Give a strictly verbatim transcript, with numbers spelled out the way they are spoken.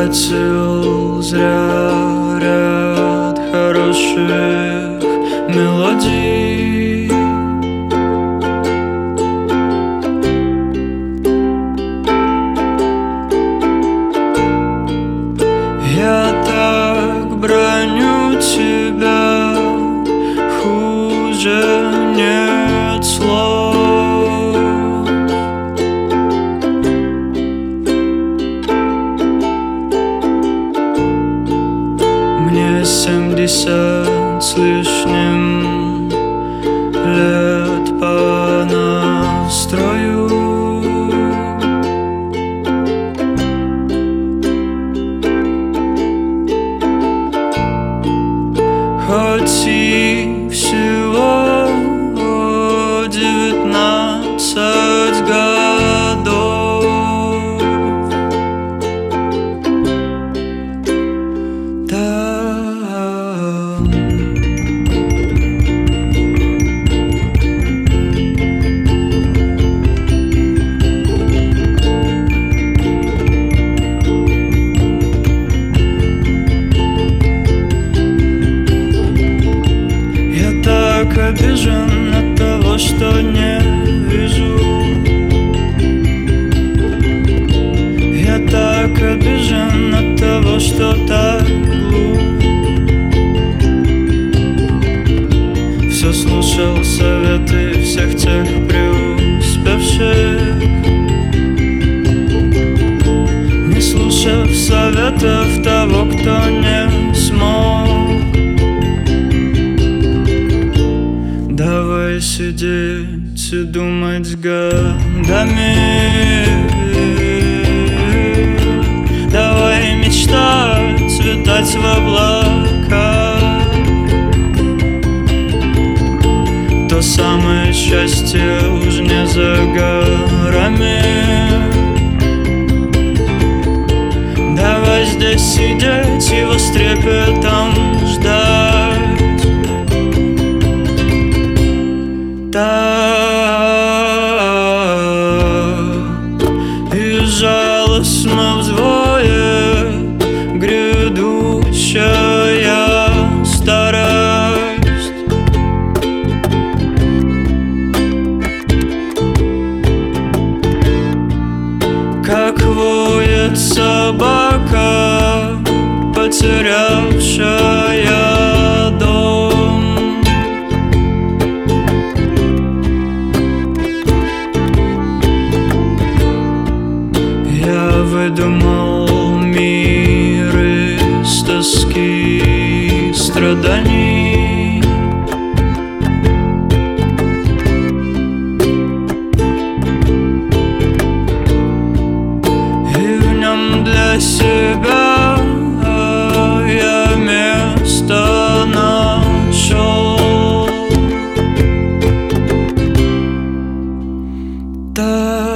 потратил зря ряд хороших мелодий. Я так броню тебя, хуже нет слов. Мне семьдесят с лишним лет по настрою. Хоть и всего девятнадцать годов, да. Я так обижен от того, что не вижу. Я так обижен от того, что так глуп. Все слушал советы всех тех преуспевших, не слушав советов того, кто не смог. Давай сидеть и думать годами. Давай мечтать, летать в облака. То самое счастье уж не за горами. Давай здесь сидеть, его с трепетом ждать. И жалостно взвоет грядущая старость. Как воет собака, потерявшая дом. Я выдумал мир из тоски и страданий. И в нем для себя я место нашел. Да.